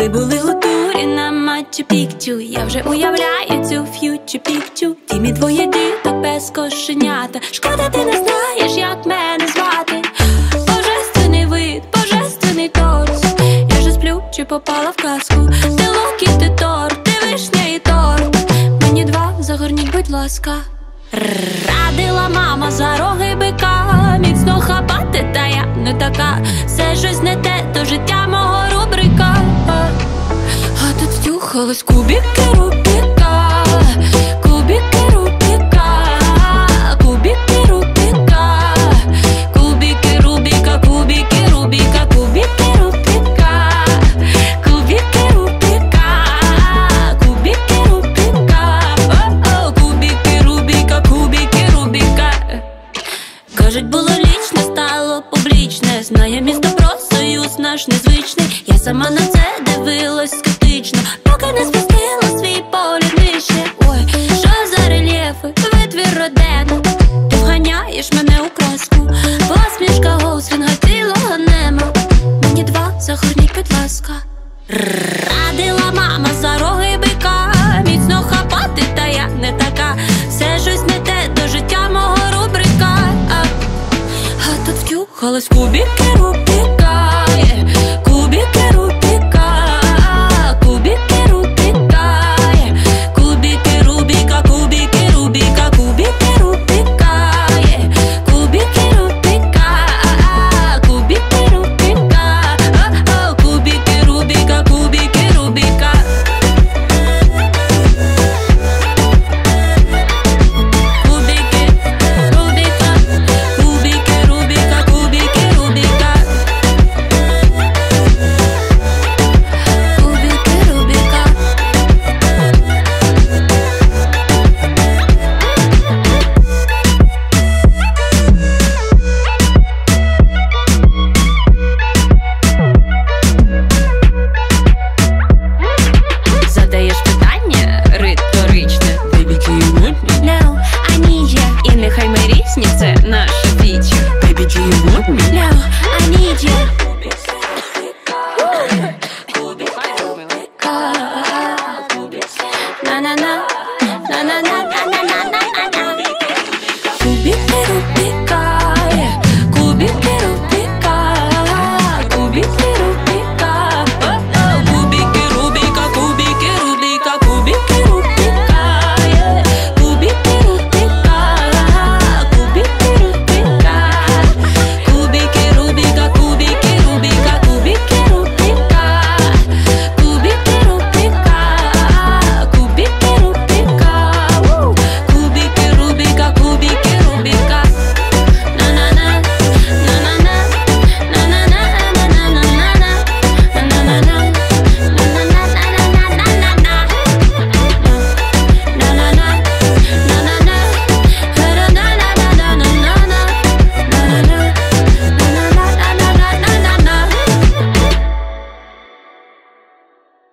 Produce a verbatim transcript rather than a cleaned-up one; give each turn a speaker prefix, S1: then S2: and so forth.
S1: Ми були у турі на Мачу-Пікчу. Я вже уявляю цю ф'ючу-пікчу. Тімі двоє діток без кошенята. Шкода, ти не знаєш, як мене звати. Божественний вид, божественний торс. Я же сплю, чи попала в казку. Ти лук і ти торт, ти вишня і торт. Мені два, загорніть, будь ласка. Радила мама за роги бика. Міцно хапати, та я не така. Все щось не те, то життя мого рубрика. А тут втюхались кубики Рубіка. Кубики Рубіка. Кубики Рубіка. Кубики Рубіка, кубики Рубіка, кубики Рубіка. Кубики Рубіка. Кубики Рубіка. О-о, кубики Рубіка, кубики Рубіка. Кажуть, було лічне, стало публічне. Знає місто про союз наш незвичний. Я сама на це дивилась скептично, поки не спустила свій погляд нижче. Ой, що за рельєфи, витвір Родена. Ти вганяєш мене у краску. Посмішка Гослінга, цілого нема. Мені два, загорніть, будь ласка. Радила мама за роги бика. Міцно хапати, та я не така. Все щось не те, до життя мого рубрика. А, а тут втюхались кубики Рубіка. Кубики Рубіка. Кубики Рубіка. Кубики Рубіка, кубики Рубіка, кубики Рубіка. Кубики Рубіка. Кубики Рубіка. О-о, кубики Рубіка, кубики Рубіка. Кубики Рубіка. Кубики Рубіка, кубики Рубіка. Кубики Рубіка. Задаєш питання риторичне. Baby, do you want me? No, I need you. І нехай ми різні, це наша фіча. Baby, do you want me? No, I need you. На-на-на, на-на-на, на-на-на, на-на-на. Кубики Рубіка.